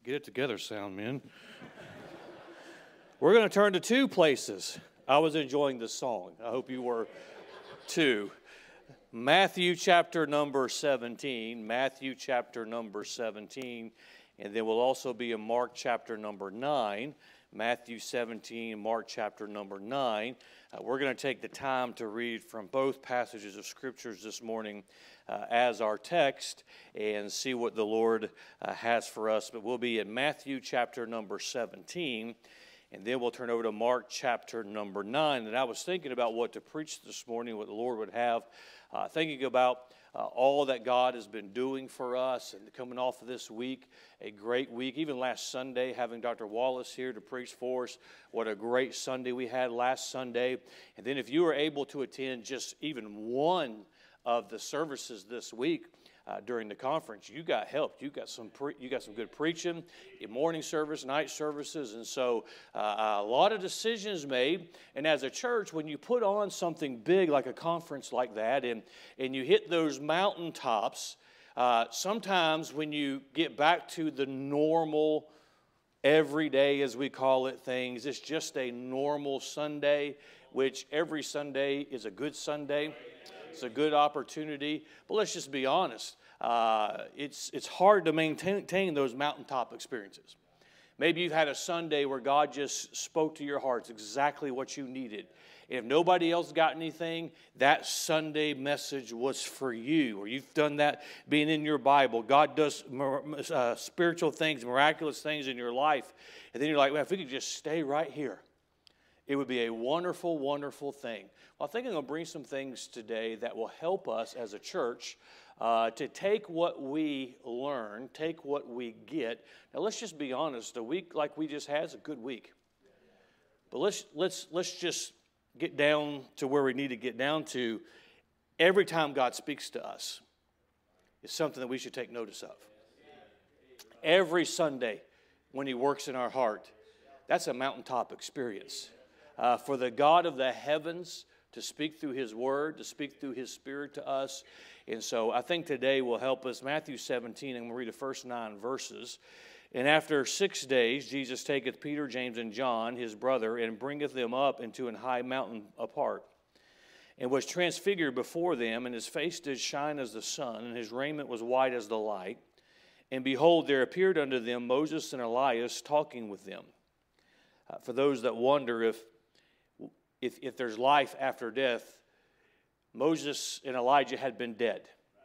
Get it together, sound men. We're going to turn to two places. I was enjoying this song. I hope you were too. Matthew chapter number 17. Matthew chapter number 17. And then we'll also be in Mark chapter number 9. Matthew 17, Mark chapter number 9. We're going to take the time to read from both passages of Scriptures this morning as our text and see what the Lord has for us. But we'll be in Matthew chapter number 17, and then we'll turn over to Mark chapter number 9. And I was thinking about what to preach this morning, what the Lord would have, thinking about all that God has been doing for us, and coming off of this week, a great week. Even last Sunday, having Dr. Wallace here to preach for us, what a great Sunday we had last Sunday. And then if you were able to attend just even one of the services this week during the conference, you got helped. You got some good preaching, morning service, night services, and so a lot of decisions made. And as a church, when you put on something big like a conference like that, and you hit those mountaintops, sometimes when you get back to the normal, everyday, as we call it, things, it's just a normal Sunday, which every Sunday is a good Sunday. It's a good opportunity. But let's just be honest. It's hard to maintain those mountaintop experiences. Maybe you've had a Sunday where God just spoke to your hearts exactly what you needed. And if nobody else got anything, that Sunday message was for you. Or you've done that being in your Bible. God does spiritual things, miraculous things in your life. And then you're like, well, if we could just stay right here, it would be a wonderful, wonderful thing. Well, I think I'm going to bring some things today that will help us as a church to take what we learn, take what we get. Now, let's just be honest. A week like we just had is a good week. But let's just get down to where we need to get down to. Every time God speaks to us, it's something that we should take notice of. Every Sunday when He works in our heart, that's a mountaintop experience. For the God of the heavens to speak through His Word, to speak through His Spirit to us. And so I think today will help us. Matthew 17, and we'll read the first 9 verses. And after 6 days, Jesus taketh Peter, James, and John, his brother, and bringeth them up into an high mountain apart, and was transfigured before them, and his face did shine as the sun, and his raiment was white as the light. And behold, there appeared unto them Moses and Elias talking with them. For those that wonder if there's life after death, Moses and Elijah had been dead.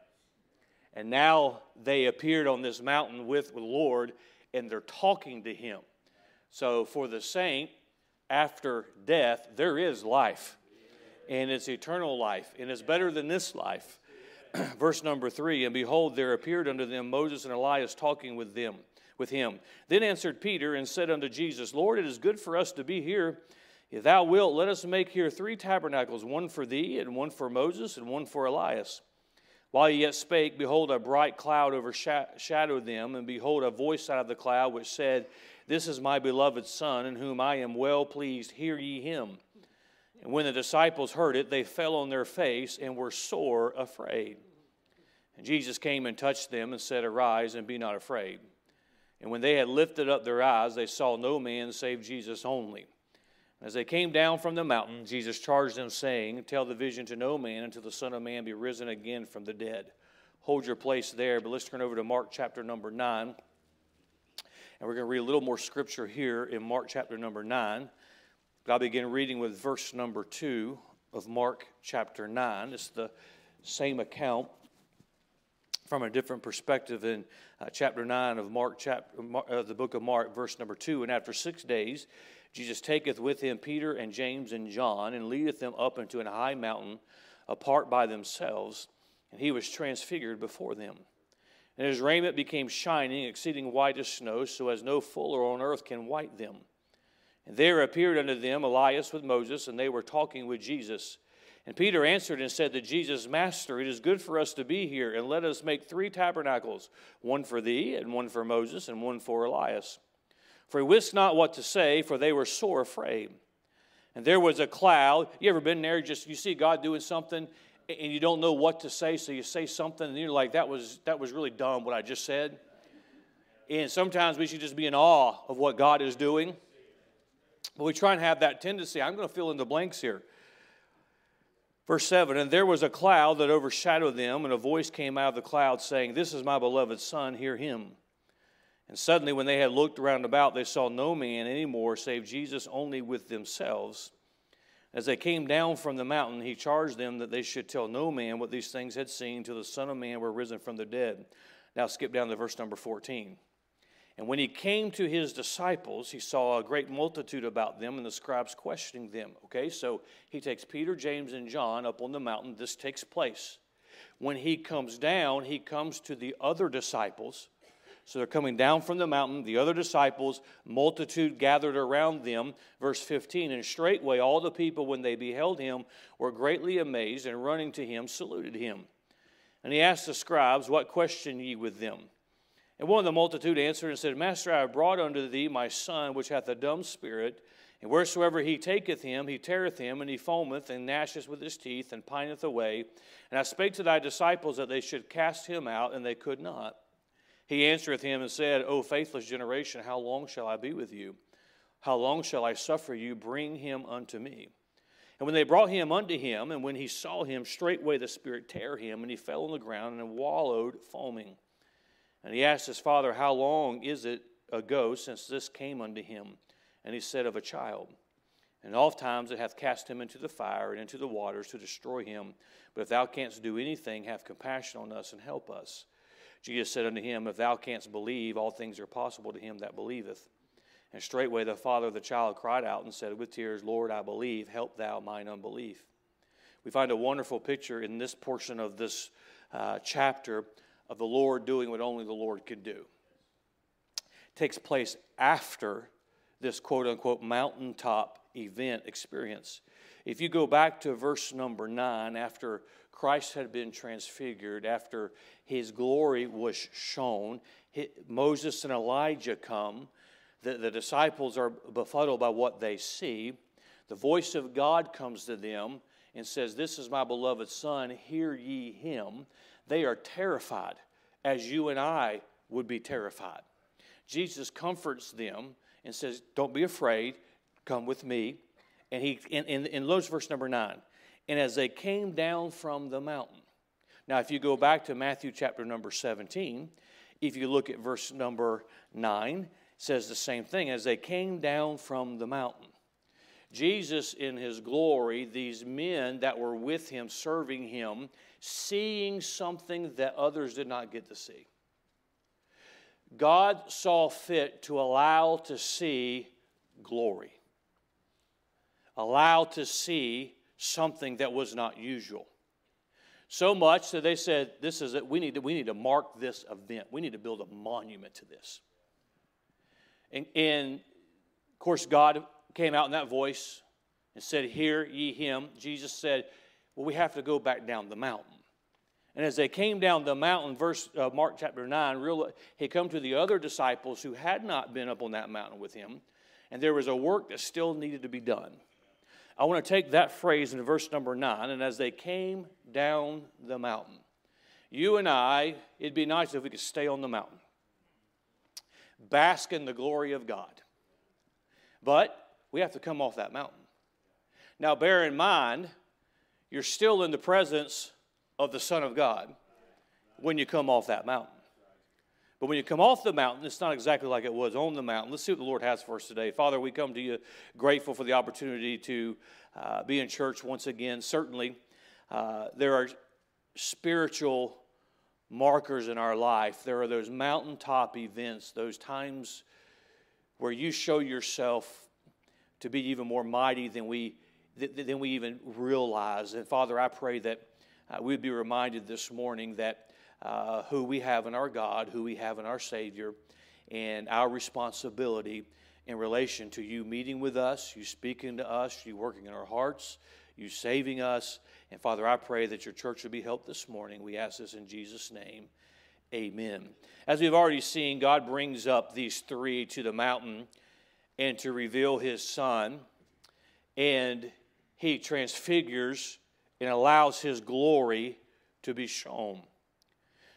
And now they appeared on this mountain with the Lord, and they're talking to Him. So for the saint, after death, there is life. And it's eternal life. And it's better than this life. Verse number 3, and behold, there appeared unto them Moses and Elias talking with him. Then answered Peter and said unto Jesus, Lord, it is good for us to be here. If thou wilt, let us make here 3 tabernacles, one for thee, and one for Moses, and one for Elias. While he yet spake, behold, a bright cloud overshadowed them, and behold, a voice out of the cloud which said, This is my beloved Son, in whom I am well pleased, hear ye him. And when the disciples heard it, they fell on their face, and were sore afraid. And Jesus came and touched them, and said, Arise, and be not afraid. And when they had lifted up their eyes, they saw no man save Jesus only. As they came down from the mountain, Jesus charged them, saying, Tell the vision to no man until the Son of Man be risen again from the dead. Hold your place there, but let's turn over to Mark chapter number 9. And we're going to read a little more scripture here in Mark chapter number 9. But I'll begin reading with verse number 2 of Mark chapter 9. It's the same account from a different perspective in chapter 9 of the book of Mark, verse number 2. And after 6 days, Jesus taketh with him Peter and James and John, and leadeth them up into an high mountain apart by themselves, and he was transfigured before them. And his raiment became shining, exceeding white as snow, so as no fuller on earth can white them. And there appeared unto them Elias with Moses, and they were talking with Jesus. And Peter answered and said to Jesus, Master, it is good for us to be here, and let us make 3 tabernacles, one for thee, and one for Moses, and one for Elias. For he wist not what to say, for they were sore afraid. And there was a cloud. You ever been there? You see God doing something, and you don't know what to say, so you say something, and you're like, that was really dumb what I just said. And sometimes we should just be in awe of what God is doing. But we try and have that tendency. I'm going to fill in the blanks here. Verse 7, and there was a cloud that overshadowed them, and a voice came out of the cloud saying, this is my beloved Son, hear him. And suddenly when they had looked round about, they saw no man any more, save Jesus only with themselves. As they came down from the mountain, he charged them that they should tell no man what these things had seen till the Son of Man were risen from the dead. Now skip down to verse number 14. And when he came to his disciples, he saw a great multitude about them and the scribes questioning them. Okay, so he takes Peter, James, and John up on the mountain. This takes place. When he comes down, he comes to the other disciples. So they're coming down from the mountain, the other disciples, multitude gathered around them. Verse 15, and straightway all the people, when they beheld him, were greatly amazed, and running to him, saluted him. And he asked the scribes, what question ye with them? And one of the multitude answered and said, Master, I have brought unto thee my son, which hath a dumb spirit, and wheresoever he taketh him, he teareth him, and he foameth, and gnasheth with his teeth, and pineth away. And I spake to thy disciples that they should cast him out, and they could not. He answereth him and said, O faithless generation, how long shall I be with you? How long shall I suffer you? Bring him unto me. And when they brought him unto him, and when he saw him, straightway the spirit tare him, and he fell on the ground, and wallowed foaming. And he asked his father, how long is it ago since this came unto him? And he said, of a child. And oft times it hath cast him into the fire and into the waters to destroy him. But if thou canst do anything, have compassion on us and help us. Jesus said unto him, if thou canst believe, all things are possible to him that believeth. And straightway the father of the child cried out and said with tears, Lord, I believe, help thou mine unbelief. We find a wonderful picture in this portion of this chapter of the Lord doing what only the Lord could do. It takes place after this quote-unquote mountaintop event experience. If you go back to verse number 9, after Christ had been transfigured, after his glory was shown, Moses and Elijah come. The disciples are befuddled by what they see. The voice of God comes to them and says, this is my beloved Son, hear ye him. They are terrified, as you and I would be terrified. Jesus comforts them and says, don't be afraid, come with me. And in verse number 9, and as they came down from the mountain. Now, if you go back to Matthew chapter number 17, if you look at verse number 9, it says the same thing. As they came down from the mountain. Jesus in his glory, these men that were with him, serving him, seeing something that others did not get to see. God saw fit to allow to see glory. Allow to see something that was not usual. So much that they said, this is it. We need to mark this event. We need to build a monument to this. And of course, God came out in that voice and said, hear ye him. Jesus said, well, we have to go back down the mountain. And as they came down the mountain, Mark chapter 9, he come to the other disciples who had not been up on that mountain with him, and there was a work that still needed to be done. I want to take that phrase in verse number 9, and as they came down the mountain. You and I, it'd be nice if we could stay on the mountain. Bask in the glory of God. But we have to come off that mountain. Now bear in mind, you're still in the presence of the Son of God when you come off that mountain. But when you come off the mountain, it's not exactly like it was on the mountain. Let's see what the Lord has for us today. Father, we come to you grateful for the opportunity to be in church once again. Certainly, there are spiritual markers in our life. There are those mountaintop events, those times where you show yourself to be even more mighty than we even realize. And Father, I pray that we'd be reminded this morning that who we have in our God, who we have in our Savior, and our responsibility in relation to you meeting with us, you speaking to us, you working in our hearts, you saving us. And Father, I pray that your church will be helped this morning. We ask this in Jesus' name. Amen. As we've already seen, God brings up these three to the mountain and to reveal his Son, and he transfigures and allows his glory to be shown.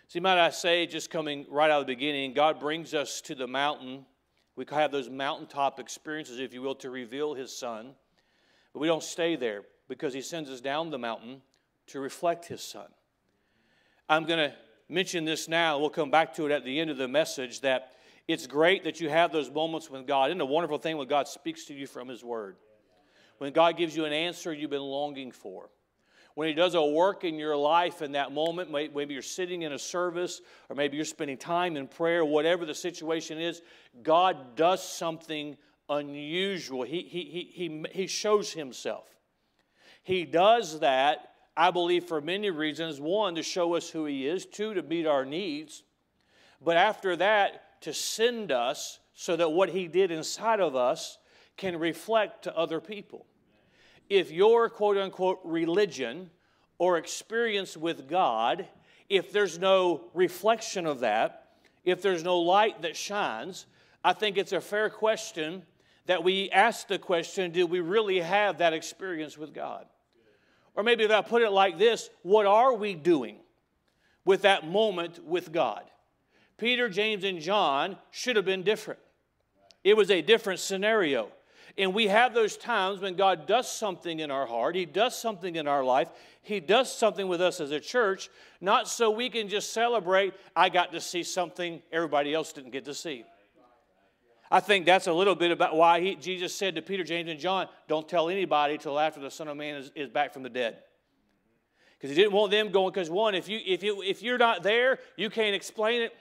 See, might I say, just coming right out of the beginning, God brings us to the mountain. We have those mountaintop experiences, if you will, to reveal His Son. But we don't stay there because He sends us down the mountain to reflect His Son. I'm going to mention this now. We'll come back to it at the end of the message, that it's great that you have those moments with God. Isn't it a wonderful thing when God speaks to you from His Word? When God gives you an answer you've been longing for. When He does a work in your life in that moment, maybe you're sitting in a service, or maybe you're spending time in prayer, whatever the situation is, God does something unusual. He shows Himself. He does that, I believe, for many reasons. One, to show us who He is. Two, to meet our needs. But after that, to send us so that what He did inside of us can reflect to other people. If your quote-unquote religion or experience with God, if there's no reflection of that, if there's no light that shines, I think it's a fair question that we ask the question, do we really have that experience with God? Or maybe if I put it like this, what are we doing with that moment with God? Peter, James, and John should have been different. It was a different scenario. And we have those times when God does something in our heart. He does something in our life. He does something with us as a church, not so we can just celebrate, I got to see something everybody else didn't get to see. I think that's a little bit about why Jesus said to Peter, James, and John, don't tell anybody till after the Son of Man is back from the dead. Because He didn't want them going, because one, if you're not there, you can't explain it.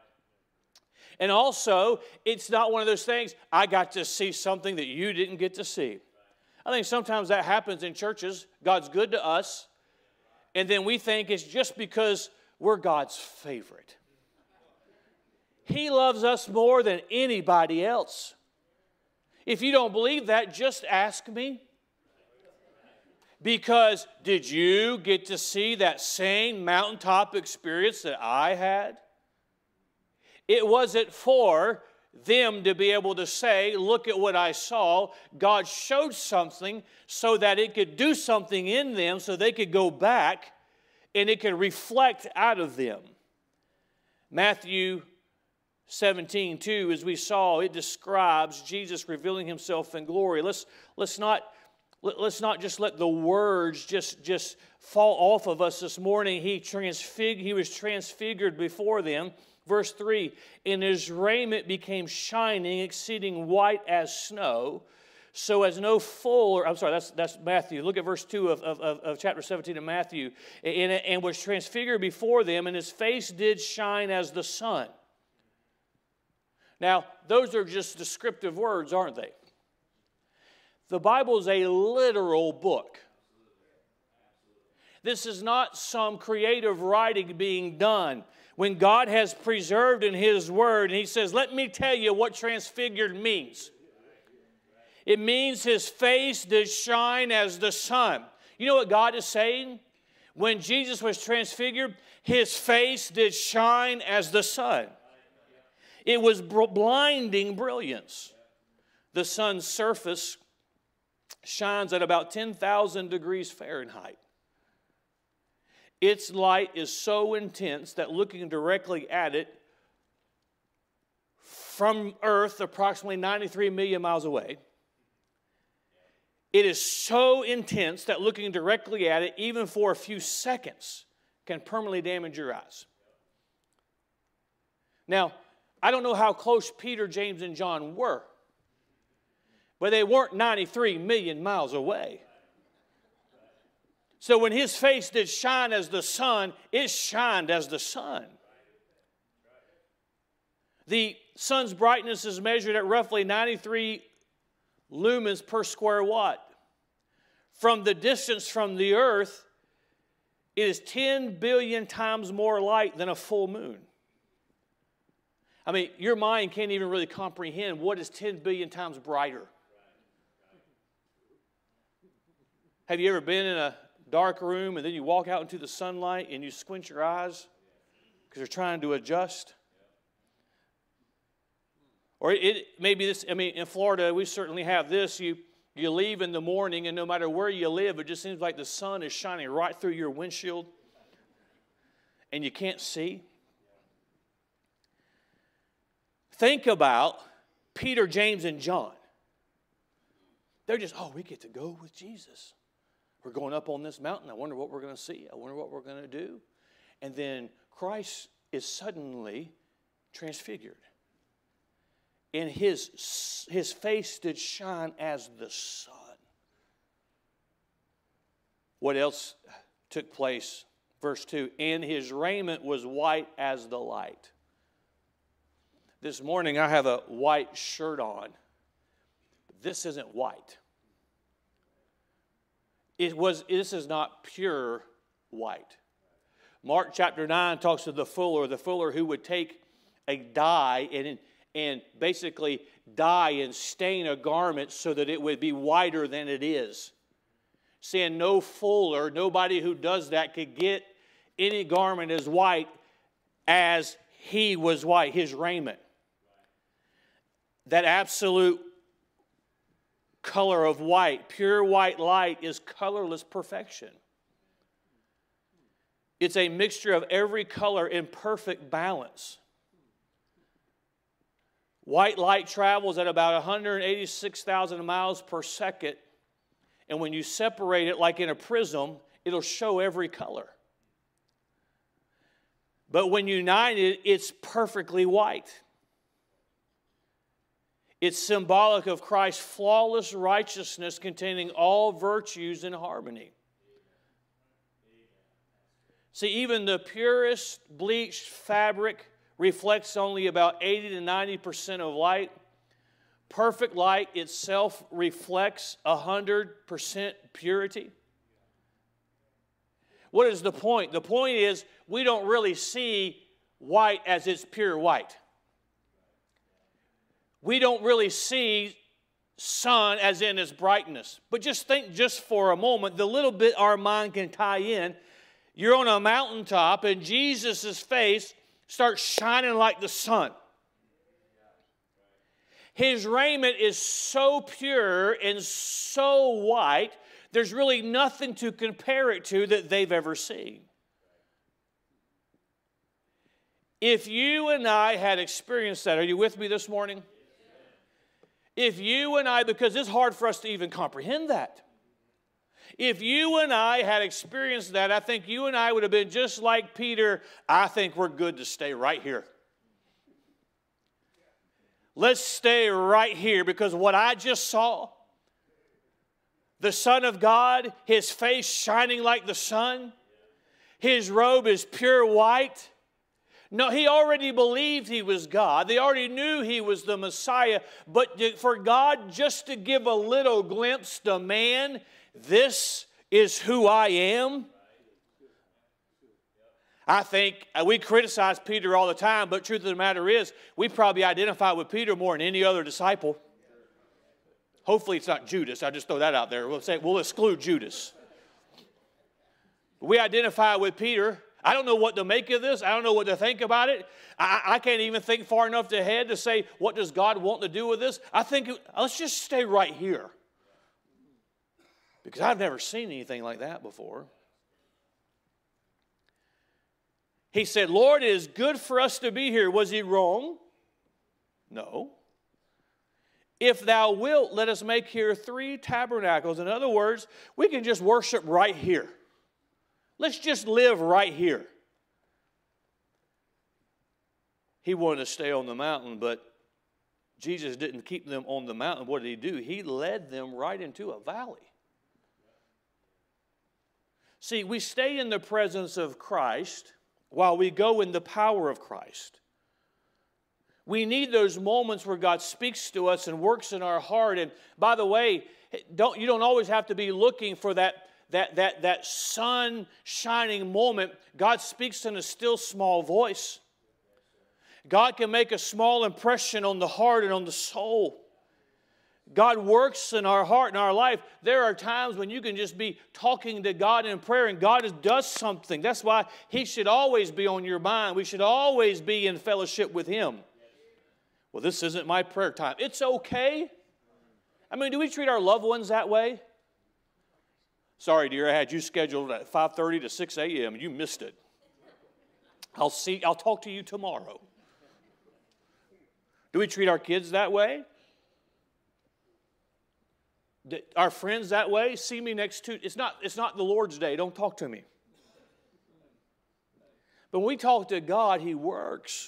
And also, it's not one of those things, I got to see something that you didn't get to see. I think sometimes that happens in churches. God's good to us, and then we think it's just because we're God's favorite. He loves us more than anybody else. If you don't believe that, just ask me. Because did you get to see that same mountaintop experience that I had? It wasn't for them to be able to say, look at what I saw. God showed something so that it could do something in them, so they could go back and it could reflect out of them. Matthew 17:2, as we saw, it describes Jesus revealing Himself in glory. Let's not just let the words just fall off of us this morning. He was transfigured before them. Verse 3, and His raiment became shining, exceeding white as snow, so as no fuller, I'm sorry, that's Matthew. Look at verse 2 of chapter 17 of Matthew. And was transfigured before them, and His face did shine as the sun. Now, those are just descriptive words, aren't they? The Bible is a literal book. This is not some creative writing being done. When God has preserved in His Word, and He says, let me tell you what transfigured means. It means His face did shine as the sun. You know what God is saying? When Jesus was transfigured, His face did shine as the sun. It was blinding brilliance. The sun's surface shines at about 10,000 degrees Fahrenheit. Its light is so intense that looking directly at it from Earth, approximately 93 million miles away, it is so intense that looking directly at it, even for a few seconds, can permanently damage your eyes. Now, I don't know how close Peter, James, and John were, but they weren't 93 million miles away. So when His face did shine as the sun, it shined as the sun. The sun's brightness is measured at roughly 93 lumens per square watt. From the distance from the earth, it is 10 billion times more light than a full moon. I mean, your mind can't even really comprehend what is 10 billion times brighter. Have you ever been in a dark room and then you walk out into the sunlight and you squint your eyes because you're trying to adjust? Or it maybe this, I mean, in Florida, we certainly have this. You leave in the morning, and no matter where you live, it just seems like the sun is shining right through your windshield, and you can't see. think about Peter, James, and John. They're just, oh, we get to go with Jesus. We're going up on this mountain. I wonder what we're going to see. I wonder what we're going to do. And then Christ is suddenly transfigured. And his face did shine as the sun. What else took place? Verse 2, and his raiment was white as the light. This morning I have a white shirt on. This isn't white. This is not pure white. Mark chapter 9 talks of the fuller who would take a dye and basically dye and stain a garment so that it would be whiter than it is. Saying no fuller, nobody who does that could get any garment as white as he was white, his raiment. That absolute color of white, pure white light, is colorless perfection. It's a mixture of every color in perfect balance. White light travels at about 186,000 miles per second, and when you separate it like in a prism, it'll show every color. But when united, it's perfectly white. It's symbolic of Christ's flawless righteousness containing all virtues in harmony. See, even the purest bleached fabric reflects only about 80 to 90% of light. Perfect light itself reflects 100% purity. What is the point? The point is we don't really see white as it's pure white. We don't really see sun as in its brightness. But just think just for a moment, the little bit our mind can tie in. You're on a mountaintop and Jesus' face starts shining like the sun. His raiment is so pure and so white, there's really nothing to compare it to that they've ever seen. If you and I had experienced that, are you with me this morning? If you and I, because it's hard for us to even comprehend that. If you and I had experienced that, I think you and I would have been just like Peter. I think we're good to stay right here. Let's stay right here because what I just saw, the Son of God, his face shining like the sun, his robe is pure white. No, he already believed he was God. They already knew he was the Messiah. But for God just to give a little glimpse to man, this is who I am. I think we criticize Peter all the time, but truth of the matter is, we probably identify with Peter more than any other disciple. Hopefully it's not Judas. I just throw that out there. We'll exclude Judas. We identify with Peter. I don't know what to make of this. I don't know what to think about it. I can't even think far enough ahead to say, what does God want to do with this? I think, let's just stay right here. Because I've never seen anything like that before. He said, Lord, it is good for us to be here. Was he wrong? No. If thou wilt, let us make here 3 tabernacles. In other words, we can just worship right here. Let's just live right here. He wanted to stay on the mountain, but Jesus didn't keep them on the mountain. What did he do? He led them right into a valley. See, we stay in the presence of Christ while we go in the power of Christ. We need those moments where God speaks to us and works in our heart. And by the way, you don't always have to be looking for that sun shining moment. God speaks in a still small voice. God can make a small impression on the heart and on the soul. God works in our heart and our life. There are times when you can just be talking to God in prayer and God does something. That's why he should always be on your mind. We should always be in fellowship with him. Well, this isn't my prayer time. It's okay. I mean, do we treat our loved ones that way? Sorry, dear, I had you scheduled at 5:30 to 6 a.m. You missed it. I'll talk to you tomorrow. Do we treat our kids that way? Our friends that way? See me next to... It's not the Lord's day. Don't talk to me. But when we talk to God, He works.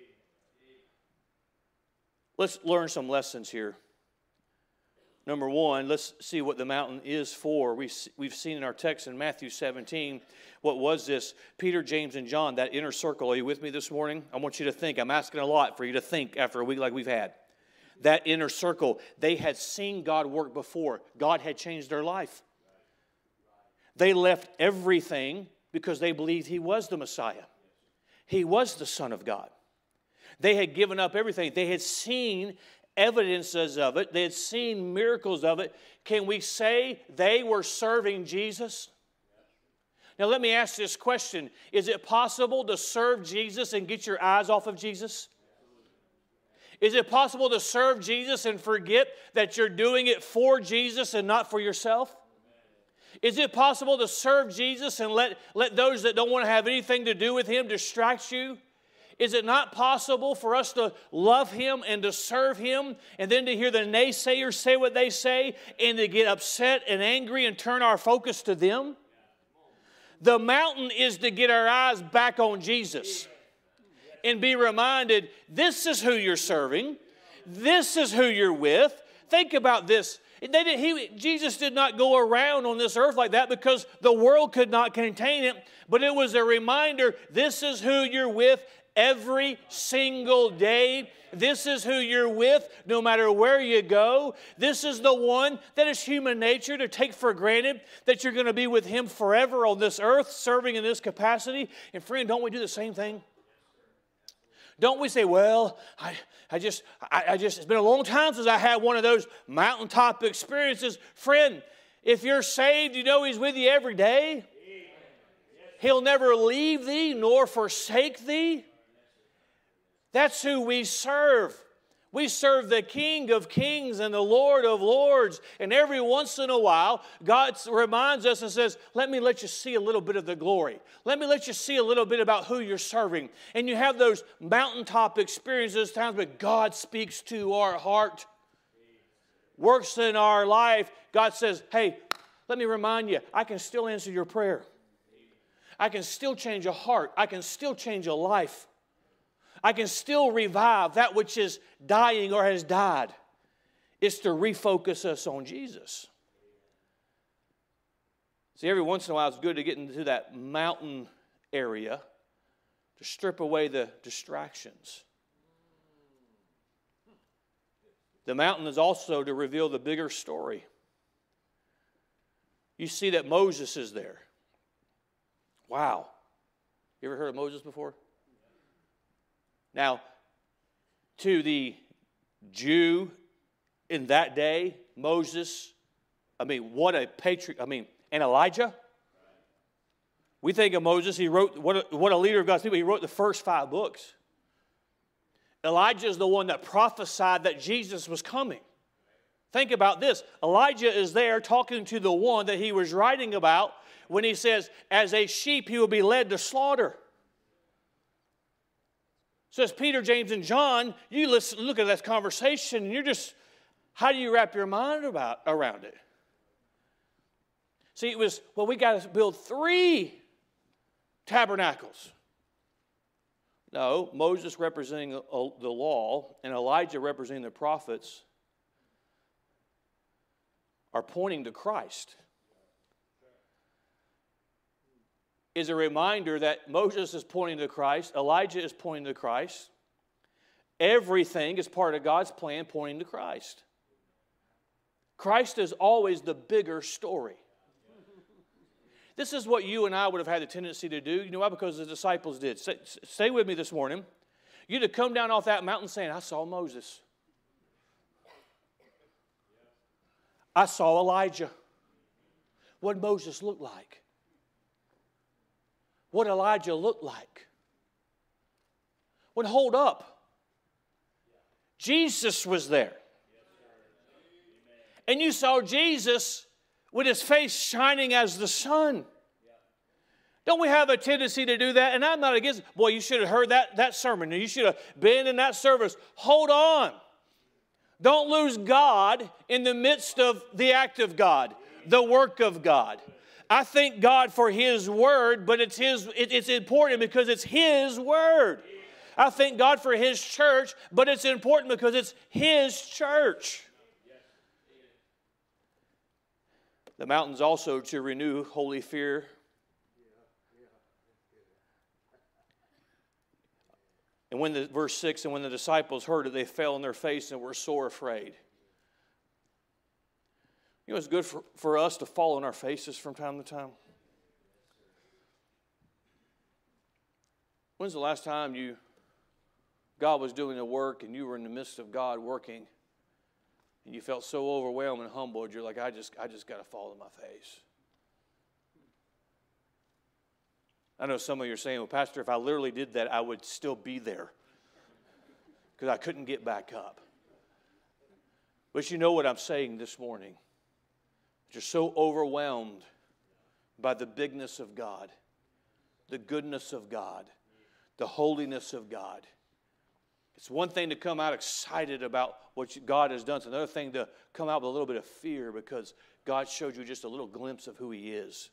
Let's learn some lessons here. Number one, let's see what the mountain is for. We've seen in our text in Matthew 17, what was this? Peter, James, and John, that inner circle. Are you with me this morning? I want you to think. I'm asking a lot for you to think after a week like we've had. That inner circle, they had seen God work before. God had changed their life. They left everything because they believed He was the Messiah. He was the Son of God. They had given up everything. They had seen evidences of it. They had seen miracles of it. Can we say they were serving Jesus? Now let me ask this question. Is it possible to serve Jesus and get your eyes off of Jesus? Is it possible to serve Jesus and forget that you're doing it for Jesus and not for yourself? Is it possible to serve Jesus and let those that don't want to have anything to do with Him distract you? Is it not possible for us to love Him and to serve Him and then to hear the naysayers say what they say and to get upset and angry and turn our focus to them? The mountain is to get our eyes back on Jesus and be reminded, this is who you're serving. This is who you're with. Think about this. Jesus did not go around on this earth like that because the world could not contain it, but it was a reminder, this is who you're with every single day. This is who you're with no matter where you go. This is the one that is human nature to take for granted that you're going to be with Him forever on this earth, serving in this capacity. And friend, don't we do the same thing? Don't we say, well, I just, it's been a long time since I had one of those mountaintop experiences. Friend, if you're saved, you know He's with you every day. He'll never leave thee nor forsake thee. That's who we serve. We serve the King of Kings and the Lord of Lords. And every once in a while, God reminds us and says, let me let you see a little bit of the glory. Let me let you see a little bit about who you're serving. And you have those mountaintop experiences, times when God speaks to our heart, works in our life. God says, hey, let me remind you, I can still answer your prayer. I can still change a heart. I can still change a life. I can still revive that which is dying or has died. It's to refocus us on Jesus. See, every once in a while it's good to get into that mountain area to strip away the distractions. The mountain is also to reveal the bigger story. You see that Moses is there. Wow. You ever heard of Moses before? Now, to the Jew in that day, Moses, what a patriot, and Elijah. We think of Moses, he wrote, what a leader of God's people, he wrote the first 5 books. Elijah is the one that prophesied that Jesus was coming. Think about this. Elijah is there talking to the one that he was writing about when he says, as a sheep he will be led to slaughter. So as Peter, James, and John, you look at that conversation, and you're just, how do you wrap your mind around it? See, it was, well, we got to build 3 tabernacles. No, Moses representing the law and Elijah representing the prophets are pointing to Christ. Is a reminder that Moses is pointing to Christ, Elijah is pointing to Christ. Everything is part of God's plan pointing to Christ. Christ is always the bigger story. This is what you and I would have had the tendency to do. You know why? Because the disciples did. Stay with me this morning. You'd have come down off that mountain saying, I saw Moses. I saw Elijah. What Moses looked like. What Elijah looked like. Well, hold up. Jesus was there. And you saw Jesus with His face shining as the sun. Don't we have a tendency to do that? And I'm not against it. Boy, you should have heard that sermon. You should have been in that service. Hold on. Don't lose God in the midst of the act of God, the work of God. I thank God for His Word, but it's important because it's His Word. I thank God for His church, but it's important because it's His church. The mountains also to renew holy fear. And verse 6, and when the disciples heard it, they fell on their face and were sore afraid. You know, it's good for us to fall on our faces from time to time. When's the last time God was doing a work and you were in the midst of God working and you felt so overwhelmed and humbled, you're like, I just got to fall on my face. I know some of you are saying, well, Pastor, if I literally did that, I would still be there because I couldn't get back up. But you know what I'm saying this morning. You're so overwhelmed by the bigness of God, the goodness of God, the holiness of God. It's one thing to come out excited about what God has done. It's another thing to come out with a little bit of fear because God showed you just a little glimpse of who He is.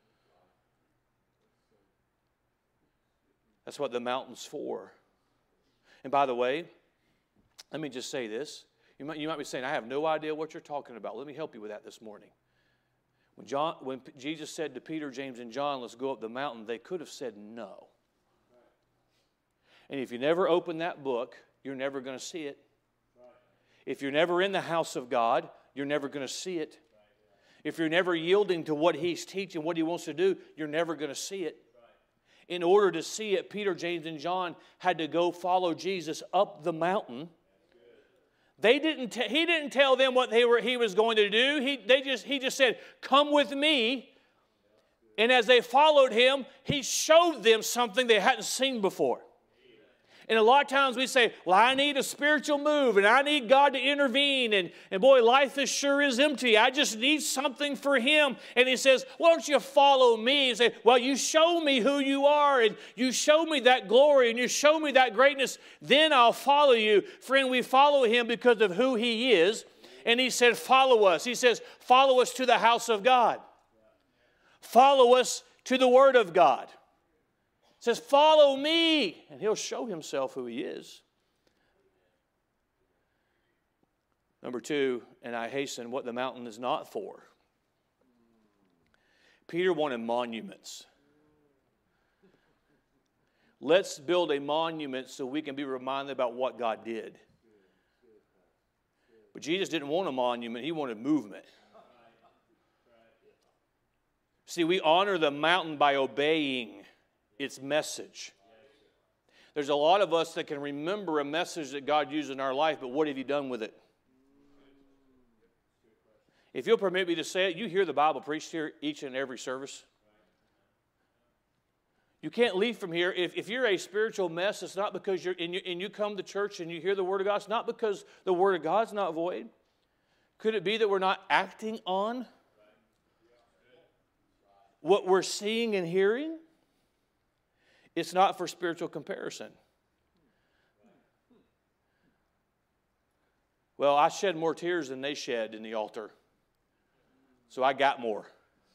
That's what the mountain's for. And by the way, let me just say this. You might be saying, I have no idea what you're talking about. Let me help you with that this morning. When Jesus said to Peter, James, and John, let's go up the mountain, they could have said no. And if you never open that book, you're never going to see it. If you're never in the house of God, you're never going to see it. If you're never yielding to what He's teaching, what He wants to do, you're never going to see it. In order to see it, Peter, James, and John had to go follow Jesus up the mountain. He didn't tell them what he was going to do. He just said, come with me. And as they followed Him, He showed them something they hadn't seen before. And a lot of times we say, well, I need a spiritual move and I need God to intervene. And boy, life sure is empty. I just need something for Him. And He says, why don't you follow me? And say, well, you show me who you are and you show me that glory and you show me that greatness. Then I'll follow you. Friend, we follow Him because of who He is. And He said, follow us. He says, follow us to the house of God. Follow us to the Word of God. Says, follow me, and He'll show Himself who He is. Number 2, and I hasten what the mountain is not for. Peter wanted monuments. Let's build a monument so we can be reminded about what God did. But Jesus didn't want a monument, He wanted movement. See, we honor the mountain by obeying its message. There's a lot of us that can remember a message that God used in our life, but what have you done with it? If you'll permit me to say it, you hear the Bible preached here each and every service. You can't leave from here. If you're a spiritual mess, it's not because you come to church and you hear the Word of God. It's not because the Word of God's not void. Could it be that we're not acting on what we're seeing and hearing? It's not for spiritual comparison. Well, I shed more tears than they shed in the altar, so I got more.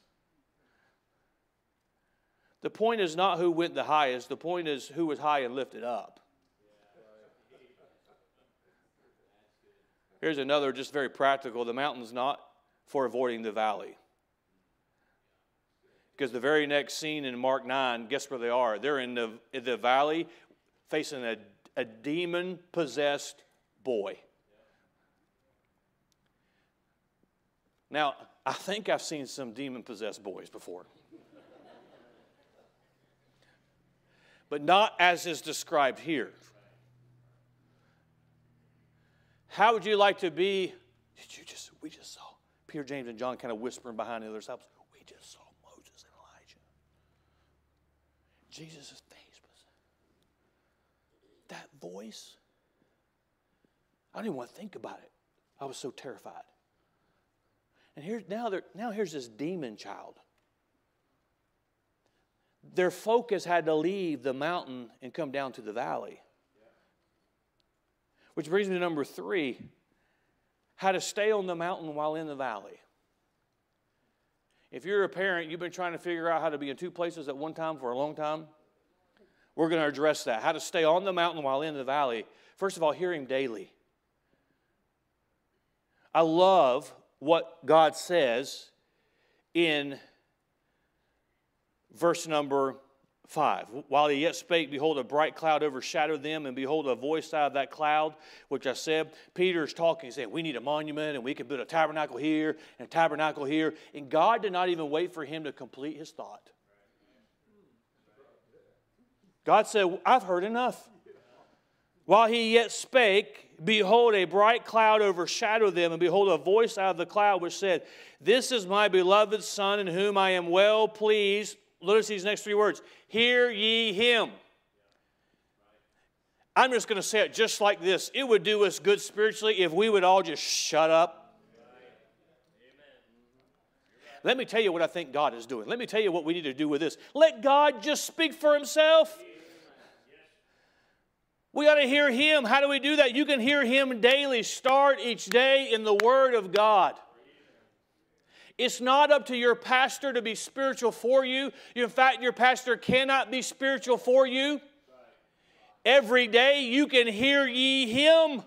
The point is not who went the highest. The point is who was high and lifted up. Here's another just very practical. The mountain's not for avoiding the valley. Because the very next scene in Mark 9, guess where they are? They're in the valley facing a demon-possessed boy. Now, I think I've seen some demon-possessed boys before. But not as is described here. How would you like to be? We just saw Peter, James, and John kind of whispering behind the other disciples. We just saw Moses and Elijah. Jesus' face was that voice. I didn't even want to think about it. I was so terrified. And here's this demon child. their focus had to leave the mountain and come down to the valley. Which brings me to number 3, how to stay on the mountain while in the valley. If you're a parent, you've been trying to figure out how to be in 2 places at one time for a long time. We're going to address that. How to stay on the mountain while in the valley. First of all, hear Him daily. I love what God says in verse number 5. While He yet spake, behold, a bright cloud overshadowed them, and behold, a voice out of that cloud, which I said, Peter's talking, saying, we need a monument, and we can build a tabernacle here, and a tabernacle here. And God did not even wait for him to complete his thought. God said, I've heard enough. While he yet spake, behold, a bright cloud overshadowed them, and behold, a voice out of the cloud which said, this is my beloved Son, in whom I am well pleased. Notice these next 3 words. Hear ye him. I'm just going to say it just like this. It would do us good spiritually if we would all just shut up. Let me tell you what I think God is doing. Let me tell you what we need to do with this. Let God just speak for Himself. We ought to hear Him. How do we do that? You can hear Him daily. Start each day in the Word of God. It's not up to your pastor to be spiritual for you. In fact, your pastor cannot be spiritual for you. Every day you can hear ye Him.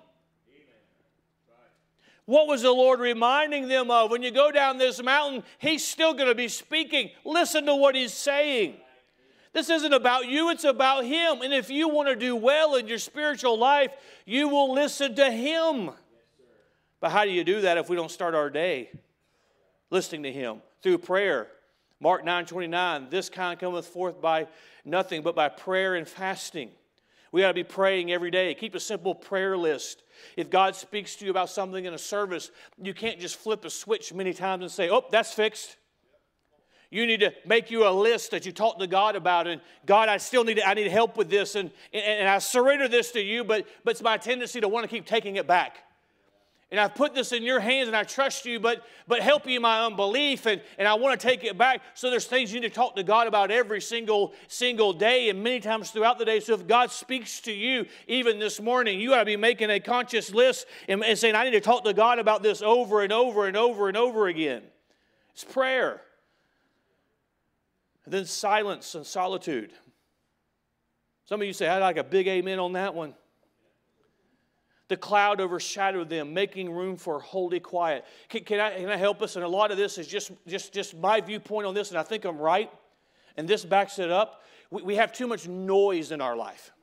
What was the Lord reminding them of? When you go down this mountain, He's still going to be speaking. Listen to what He's saying. This isn't about you, it's about Him. And if you want to do well in your spiritual life, you will listen to Him. But how do you do that if we don't start our day listening to Him? Through prayer. Mark 9:29, this kind cometh forth by nothing but by prayer and fasting. We ought to be praying every day. Keep a simple prayer list. If God speaks to you about something in a service, you can't just flip a switch many times and say, oh, that's fixed. You need to make you a list that you talk to God about. And God, I need help with this. And I surrender this to you, but it's my tendency to want to keep taking it back. And I've put this in your hands and I trust you, but help you in my unbelief and I want to take it back. So there's things you need to talk to God about every single day and many times throughout the day. So if God speaks to you even this morning, you ought to be making a conscious list and saying, I need to talk to God about this over and over and over and over again. It's prayer. And then silence and solitude. Some of you say, I'd like a big amen on that one. The cloud overshadowed them, making room for holy quiet. Can I help us? And a lot of this is just my viewpoint on this, and I think I'm right. And this backs it up. We have too much noise in our life.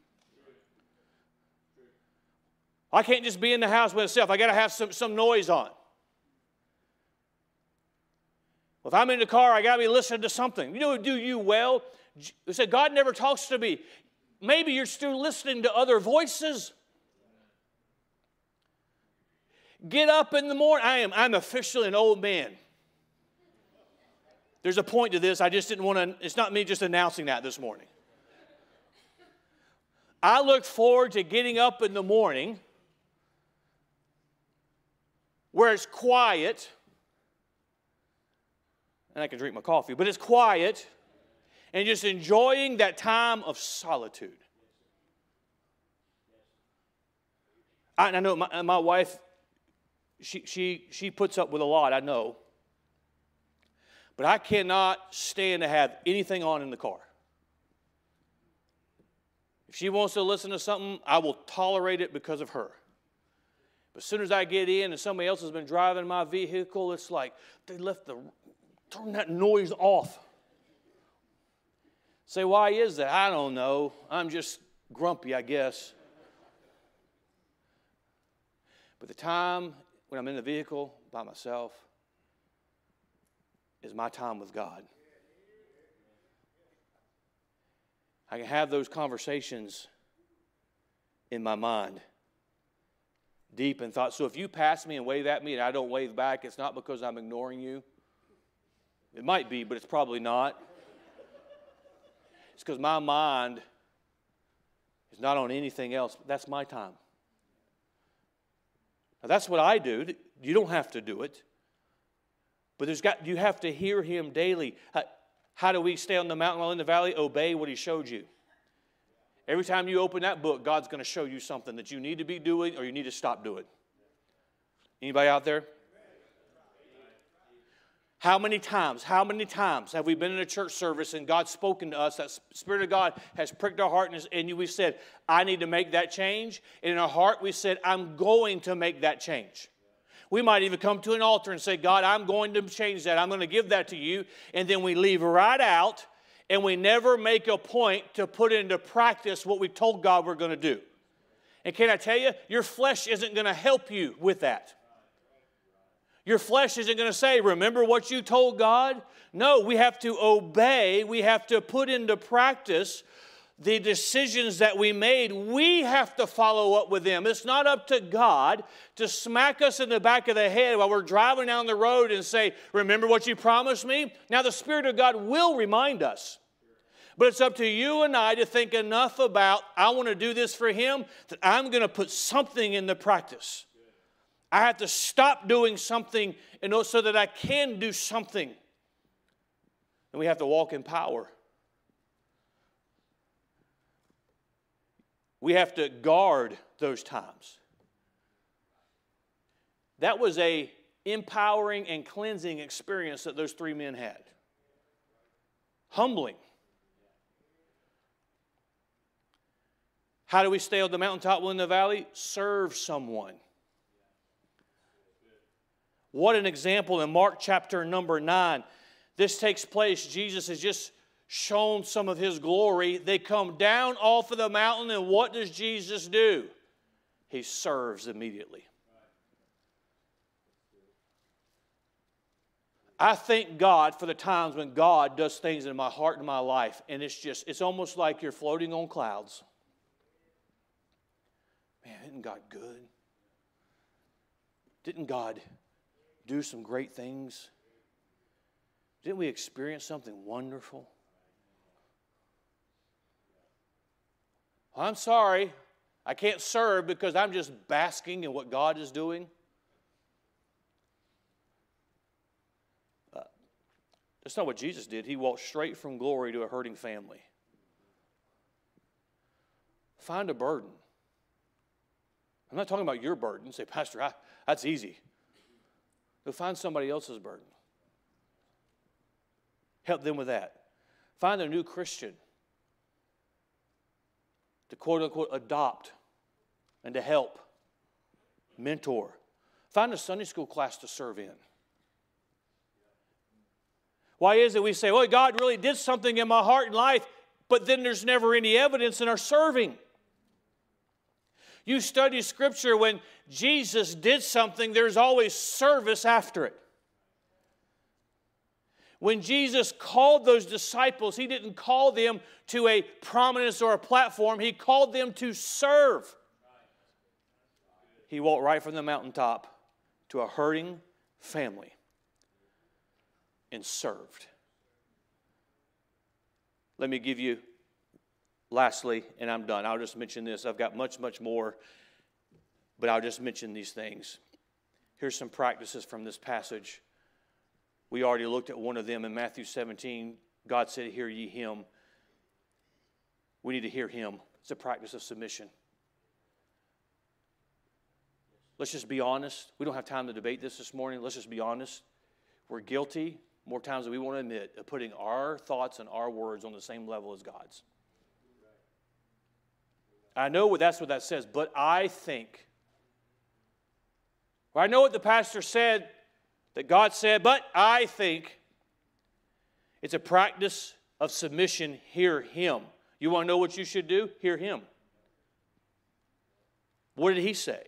I can't just be in the house by myself. I got to have some noise on. If I'm in the car, I got to be listening to something. You know, do you well? They said, God never talks to me. Maybe you're still listening to other voices. Get up in the morning. I'm officially an old man. There's a point to this. I just didn't want to, it's not me just announcing that this morning. I look forward to getting up in the morning where it's quiet, and I can drink my coffee, but it's quiet, and just enjoying that time of solitude. I know my wife, she puts up with a lot, I know. But I cannot stand to have anything on in the car. If she wants to listen to something, I will tolerate it because of her. But as soon as I get in and somebody else has been driving my vehicle, it's like they turn that noise off. Say, why is that? I don't know. I'm just grumpy, I guess. But the time when I'm in the vehicle by myself is my time with God. I can have those conversations in my mind, deep in thought. So if you pass me and wave at me and I don't wave back, it's not because I'm ignoring you. It might be, but it's probably not. It's because my mind is not on anything else. That's my time. Now, that's what I do. You don't have to do it. But you have to hear Him daily. How do we stay on the mountain while in the valley? Obey what He showed you. Every time you open that book, God's going to show you something that you need to be doing or you need to stop doing. Anybody out there? How many times have we been in a church service and God's spoken to us, that Spirit of God has pricked our heart and we said, I need to make that change. And in our heart we said, I'm going to make that change. We might even come to an altar and say, God, I'm going to change that. I'm going to give that to you. And then we leave right out and we never make a point to put into practice what we told God we're going to do. And can I tell you, your flesh isn't going to help you with that. Your flesh isn't going to say, remember what you told God? No, we have to obey. We have to put into practice the decisions that we made. We have to follow up with them. It's not up to God to smack us in the back of the head while we're driving down the road and say, remember what you promised me? Now the Spirit of God will remind us. But it's up to you and I to think enough about, I want to do this for Him, that I'm going to put something into practice. I have to stop doing something so that I can do something. And we have to walk in power. We have to guard those times. That was an empowering and cleansing experience that those three men had. Humbling. How do we stay on the mountaintop while in the valley? Serve someone. What an example in Mark chapter number 9. This takes place. Jesus has just shown some of His glory. They come down off of the mountain, and what does Jesus do? He serves immediately. I thank God for the times when God does things in my heart and my life, and it's almost like you're floating on clouds. Man, isn't God good? Didn't God do some great things? Didn't we experience something wonderful? I'm sorry, I can't serve because I'm just basking in what God is doing. That's not what Jesus did. He walked straight from glory to a hurting family. Find a burden. I'm not talking about your burden. Say, Pastor, that's easy. Go find somebody else's burden. Help them with that. Find a new Christian to quote-unquote adopt and to help, mentor. Find a Sunday school class to serve in. Why is it we say, well, God really did something in my heart and life, but then there's never any evidence in our serving? You study Scripture, when Jesus did something, there's always service after it. When Jesus called those disciples, He didn't call them to a prominence or a platform. He called them to serve. He walked right from the mountaintop to a hurting family and served. Let me give you, lastly, and I'm done. I'll just mention this. I've got much, much more, but I'll just mention these things. Here's some practices from this passage. We already looked at one of them in Matthew 17. God said, hear ye Him. We need to hear Him. It's a practice of submission. Let's just be honest. We don't have time to debate this morning. Let's just be honest. We're guilty, more times than we want to admit, of putting our thoughts and our words on the same level as God's. I know that's what that says, but I think. Or I know what the pastor said, that God said, but I think. It's a practice of submission. Hear Him. You want to know what you should do? Hear Him. What did He say?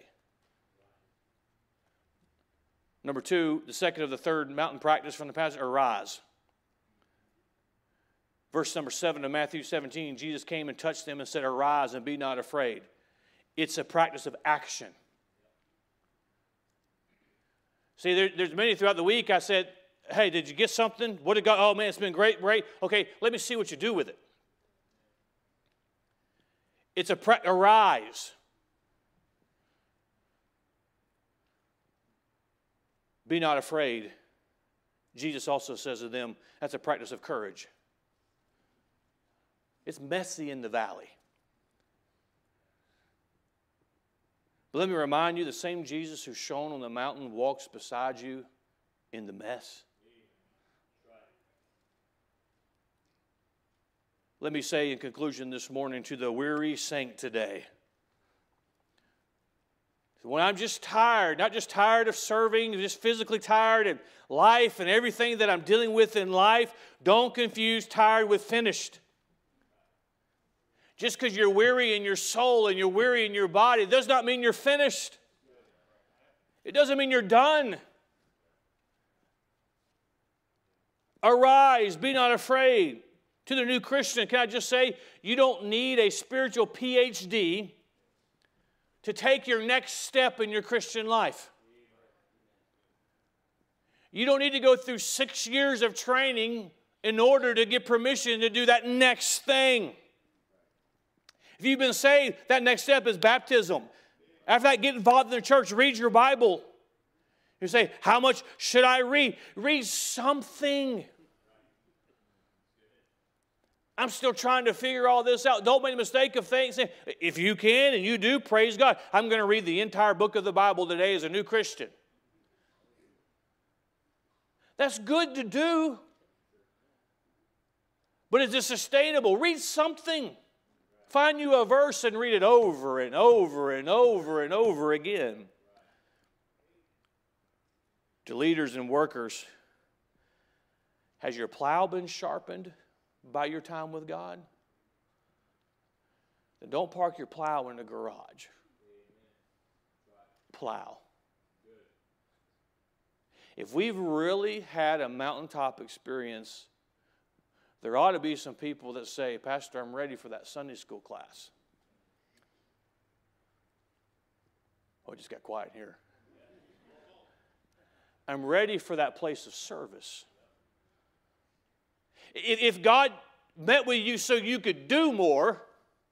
Number 2, the second of the third mountain practice from the passage, arise. Verse number 7 of Matthew 17, Jesus came and touched them and said, arise and be not afraid. It's a practice of action. See, there's many throughout the week I said, hey, did you get something? What did God, oh man, it's been great, great. Okay, let me see what you do with it. It's arise. Be not afraid. Jesus also says to them, that's a practice of courage. It's messy in the valley. But let me remind you, the same Jesus who shone on the mountain walks beside you in the mess. Let me say in conclusion this morning to the weary saint today, when I'm just tired, not just tired of serving, just physically tired in life and everything that I'm dealing with in life, don't confuse tired with finished. Just because you're weary in your soul and you're weary in your body does not mean you're finished. It doesn't mean you're done. Arise, be not afraid. To the new Christian, can I just say, you don't need a spiritual PhD to take your next step in your Christian life. You don't need to go through 6 years of training in order to get permission to do that next thing. If you've been saved, that next step is baptism. After that, get involved in the church, read your Bible. You say, how much should I read? Read something. I'm still trying to figure all this out. Don't make the mistake of thinking, if you can and you do, praise God. I'm going to read the entire book of the Bible today as a new Christian. That's good to do. But is it sustainable? Read something. Find you a verse and read it over and over and over and over again. To leaders and workers, has your plow been sharpened by your time with God? Then don't park your plow in the garage. Plow. If we've really had a mountaintop experience, there ought to be some people that say, Pastor, I'm ready for that Sunday school class. Oh, it just got quiet here. I'm ready for that place of service. If God met with you so you could do more,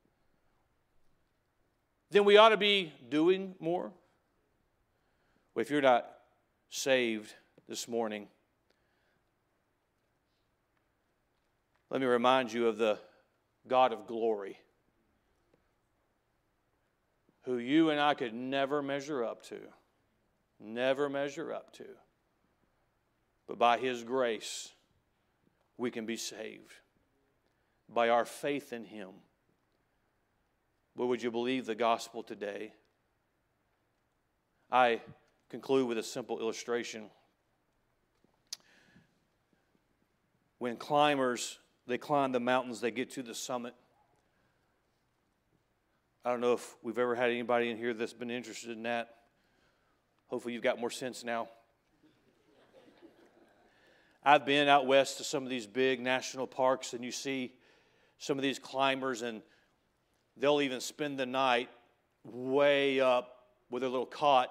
then we ought to be doing more. Well, if you're not saved this morning, let me remind you of the God of glory, who you and I could never measure up to. Never measure up to. But by His grace, we can be saved. By our faith in Him. But would you believe the gospel today? I conclude with a simple illustration. When climbers, they climb the mountains, they get to the summit. I don't know if we've ever had anybody in here that's been interested in that. Hopefully you've got more sense now. I've been out west to some of these big national parks, and you see some of these climbers, and they'll even spend the night way up with their little cot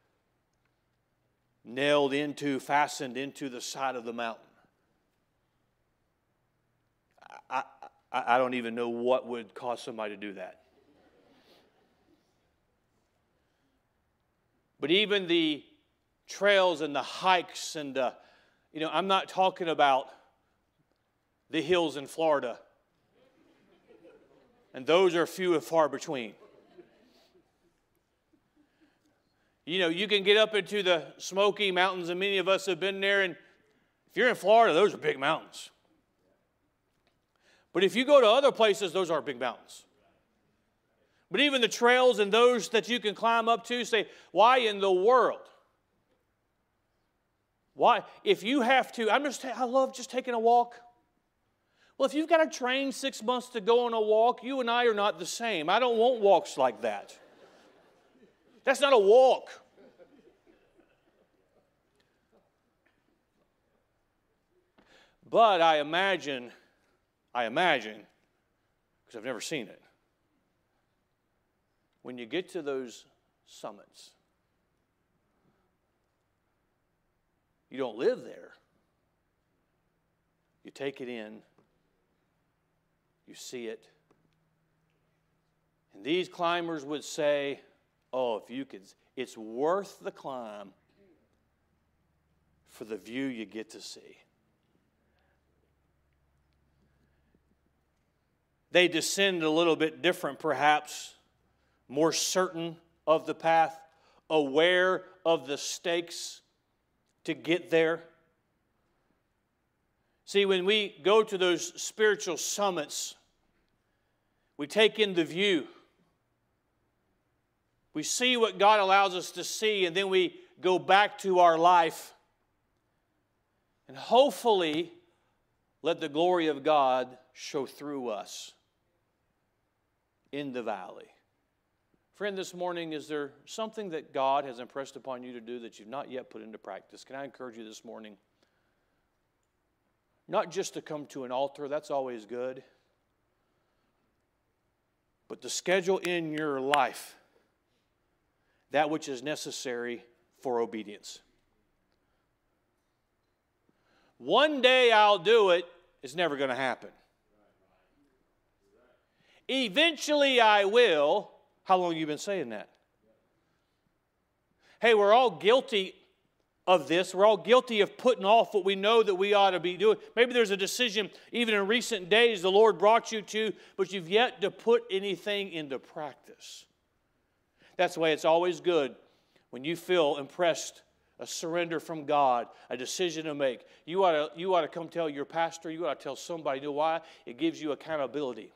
fastened into the side of the mountain. I don't even know what would cause somebody to do that. But even the trails and the hikes and I'm not talking about the hills in Florida. And those are few and far between. You can get up into the Smoky Mountains, and many of us have been there, and if you're in Florida, those are big mountains. But if you go to other places, those aren't big mountains. But even the trails and those that you can climb up to, say, why in the world? Why? If you have to, I love just taking a walk. Well, if you've got to train 6 months to go on a walk, you and I are not the same. I don't want walks like that. That's not a walk. But I imagine, because I've never seen it, when you get to those summits, you don't live there. You take it in. You see it. And these climbers would say, oh, if you could, it's worth the climb for the view you get to see. they descend a little bit different, perhaps, more certain of the path, aware of the stakes to get there. See, when we go to those spiritual summits, we take in the view. We see what God allows us to see, and then we go back to our life. And hopefully, let the glory of God show through us in the valley. Friend, this morning, is there something that God has impressed upon you to do that you've not yet put into practice? Can I encourage you this morning? Not just to come to an altar, that's always good, but to schedule in your life that which is necessary for obedience. One day I'll do it is never going to happen. Eventually I will. How long have you been saying that? Hey, we're all guilty of this. We're all guilty of putting off what we know that we ought to be doing. Maybe there's a decision, even in recent days, the Lord brought you to, but you've yet to put anything into practice. That's the way it's always good when you feel impressed, a surrender from God, a decision to make. You ought to come tell your pastor, you ought to tell somebody. You know why? It gives you accountability.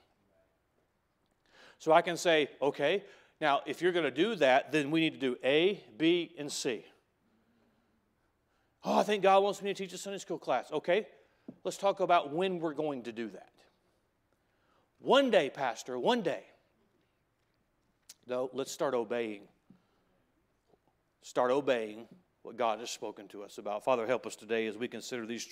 So I can say, okay, now if you're going to do that, then we need to do A, B, and C. Oh, I think God wants me to teach a Sunday school class. Okay, let's talk about when we're going to do that. One day, Pastor, one day. No, let's start obeying. Start obeying what God has spoken to us about. Father, help us today as we consider these